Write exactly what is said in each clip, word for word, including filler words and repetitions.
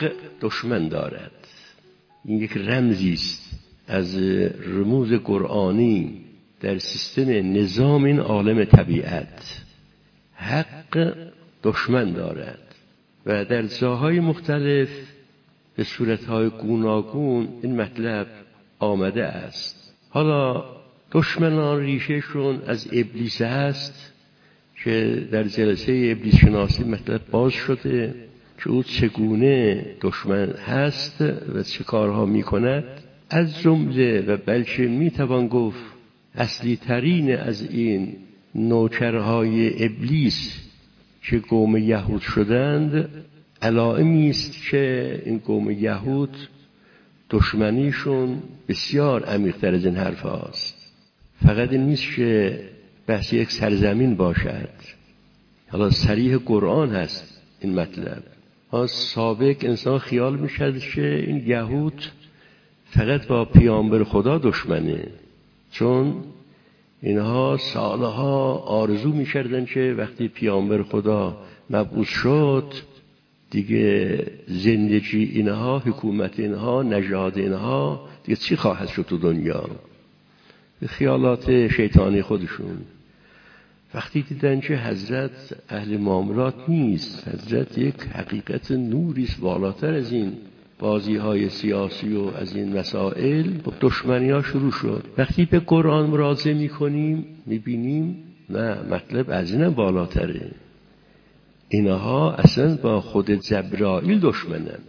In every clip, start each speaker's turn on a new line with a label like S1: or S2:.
S1: حق دشمن دارد. این یک رمزی است از رموز قرآنی در سیستم نظام این عالم طبیعت. حق دشمن دارد و در جاهای مختلف به صورتهای گوناگون این مطلب آمده است. حالا دشمنان ریشهشون از ابلیس است که در جلسه ابلیس شناسی مطلب باز شده که او چگونه دشمن هست و چه کارها میکند. از جمله و بلکه میتوان گفت اصلی ترین از این نوکرهای ابلیس که قوم یهود شدند علائمی است که این قوم یهود دشمنیشون بسیار عمیق‌تر از این حرف هاست. فقط این نیست که بحث یک سرزمین باشد. حالا صریح قرآن هست این مطلب. ها سابق انسان خیال می‌کرد که این یهود فقط با پیامبر خدا دشمنه، چون اینها سالها آرزو می‌کردن که وقتی پیامبر خدا مبعوث شد دیگه زندگی اینها، حکومت اینها، نژاد اینها دیگه چی خواهد شد تو دنیا؟ خیالات شیطانی خودشون. وقتی دیدن که حضرت اهل معاملات نیست، حضرت یک حقیقت نوریست بالاتر از این بازی های سیاسی و از این مسائل، دشمنی ها شروع شد. وقتی به قرآن مراجعه می کنیم می بینیم نه، مطلب از اینم بالاتره. اینها اصلا با خود جبرائیل دشمنند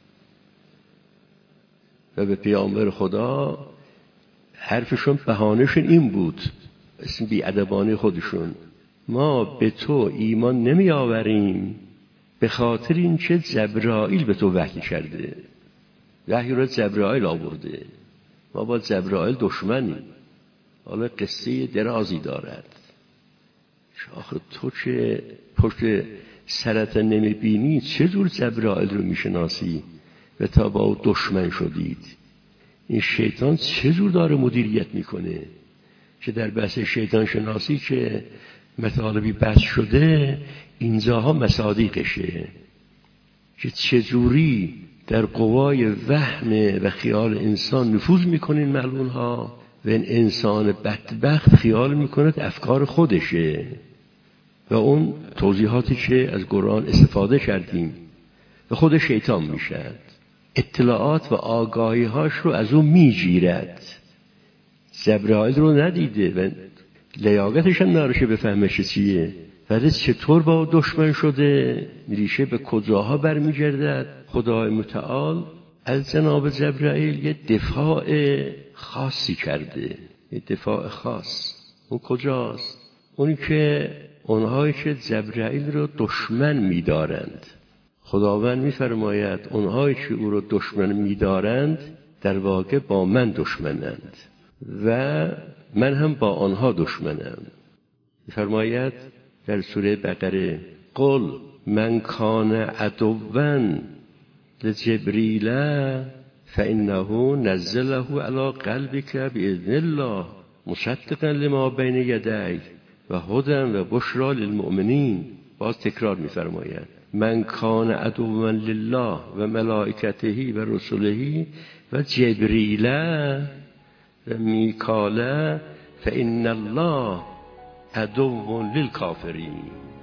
S1: و به پیامبر خدا حرفشون بهانهشون این بود، اسم بی‌ادبانه خودشون، ما به تو ایمان نمی آوریم به خاطر این که جبرائیل به تو وحی کرده. وحی را جبرائیل آورده، ما با جبرائیل دشمنیم. حالا قصه درازی دارد. آخه تو که پشت سرت نمی بینی چجور جبرائیل رو می شناسی و تا با او دشمن شدید؟ این شیطان چجور داره مدیریت میکنه که در بحث شیطان شناسی که مطالبی بحث شده اینجاها مصادیقشه که چجوری در قوای وهم و خیال انسان نفوذ میکنین ملعون ها و این انسان بدبخت خیال میکنه افکار خودشه و اون توضیحاتی که از قرآن استفاده کردیم و خود شیطان میشد، اطلاعات و آگاهی هاش رو از اون میگیرد. جبرائیل رو ندیده و لیاقتش هم نداره بفهمه چیه، ولی چطور با دشمن شده، ریشه به کجاها برمیگردد. خدای متعال از جناب جبرائیل یه دفاع خاصی کرده، یه دفاع خاص. اون کجاست؟ اونی که اونهایی که جبرائیل رو دشمن می‌دارند، خداوند می‌فرماید اونهایی که او رو دشمن می‌دارند در واقع با من دشمنند و من هم با آنها دشمنم. می‌فرماید در سوره بقره قل من کان عدوا لجبریل فانه نزله علی قلبک باذن الله مصدقا لما بین یدیه و هدی و بشری للمؤمنین. باز تکرار می‌فرماید من کان عدوا لله و ملائکته و رسله و جبریل و میکائیل فان الله عدو للکافرین.